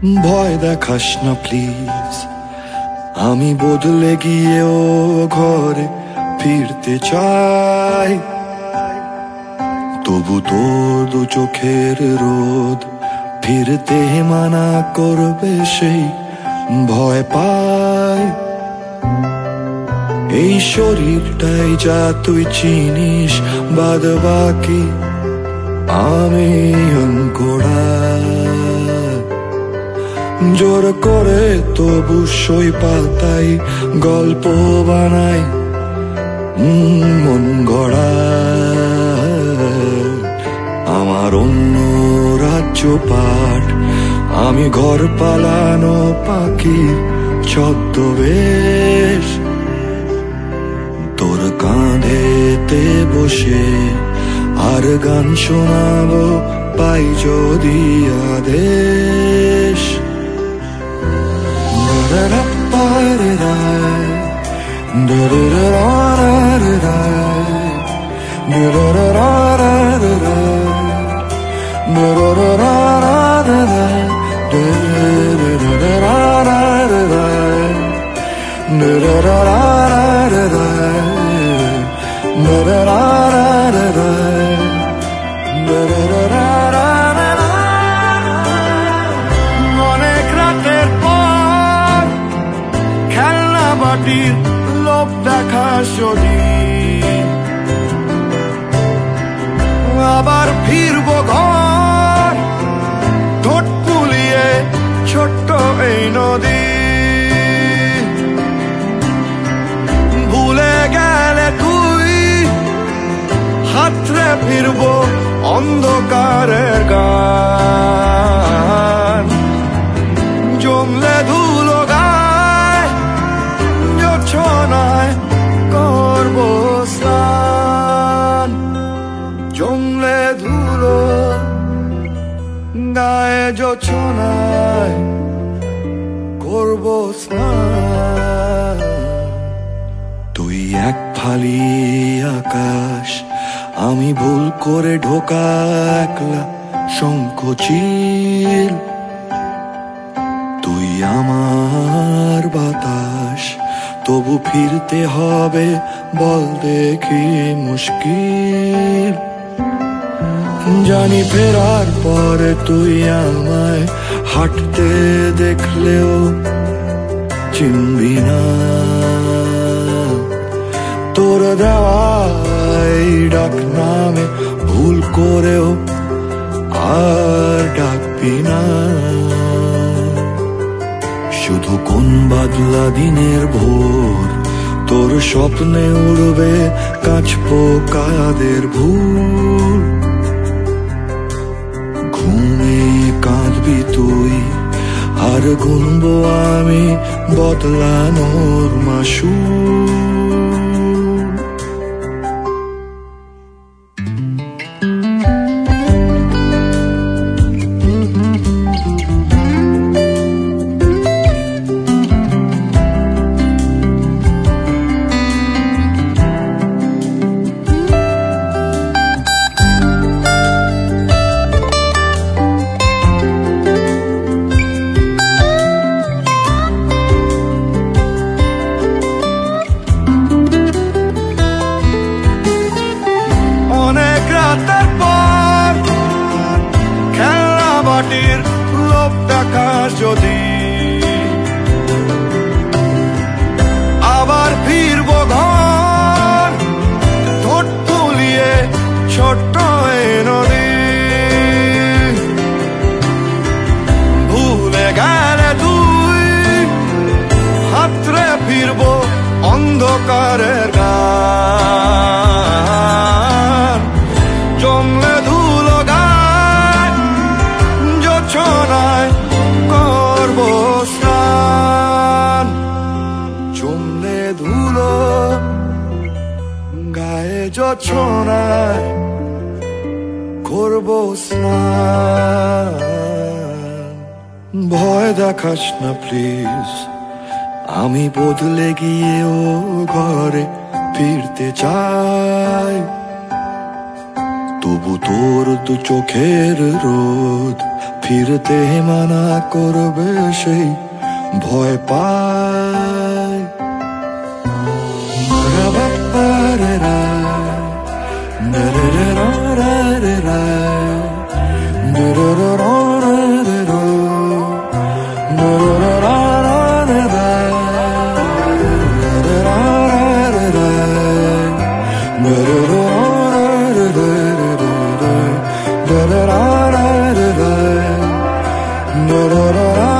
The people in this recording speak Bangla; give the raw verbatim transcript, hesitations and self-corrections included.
ভয় দেখাস না প্লিজ, আমি বদলে গিয়েও ঘরে ফিরতে চাই। তবু তোর দু চোখের রোদ ফিরতে মানা করবে সেই ভয় পাই। এই শরীরটাই যা তুই চিনিস, বাদ বাকি আমি অঙ্কুড়া। জোর করে তবু সই পাতাই গল্প বানাই মন গড়া। আমার অন্য রাজ্য পাঠ, আমি ঘর পালানো পাখির ছদ্মবেশ। তোর কাঁধেতে বসে আর গান শোনাবো পাই যদি আদেশ। অনেক রাতের পর খেলনা বাটির লোভ দেখা যদি আবার ফিরবো ঘর, ঠোঁট ফুলিয়ে ছোট্ট এই নদী। ভুলে গেলে তুই হাতরে ফিরবো অন্ধকারের গান। জমলে ধুলো গায় জোছনায় করবো স্নান। জমলে ধুলো গায়ে জোছনায় করবো স্নান। তুই এক ফালি আকাশ, আমি ভুল করে ঢোকা একলা সংকোচিল। তুই আমার বাতাস, তবু ফিরতে হবে বল দেখি মুশকিল। জানি ফেরার পরে তুই আমায় হাঁটতে দেখলেও চিনবি না। তোর দেওয়াই ডাক নামে ভুল করেও আর ডাকবি না। শুধু কোন বাদলা দিনের ভোর তোর স্বপ্নে উড়বে কাঁচ পোকাদের ভুল। ঘুমে কাঁদবি তুই আর গুনবো আমি বদলানোর মাসুল। লোভ দেখা যদি আবার ফিরবো ঘর, ঠোঁট ফুলিয়ে ছোট্ট নদী। ভুলে গেলে তুই হাতরে ফিরবো অন্ধকারের গান। জমলে ধুলো গান জোছনায় করবো স্নান। জমলে ধুলো গায়ে জোছনায় করবো স্নান। ভয় দেখাস না প্লিজ, আমি বদলে গিয়েও ঘরে ফিরতে চাই। তবু তোর দু চোখের রোদ ফিরতে মানা করবে সেই ভয় পায়। Da da da da da da da da da da.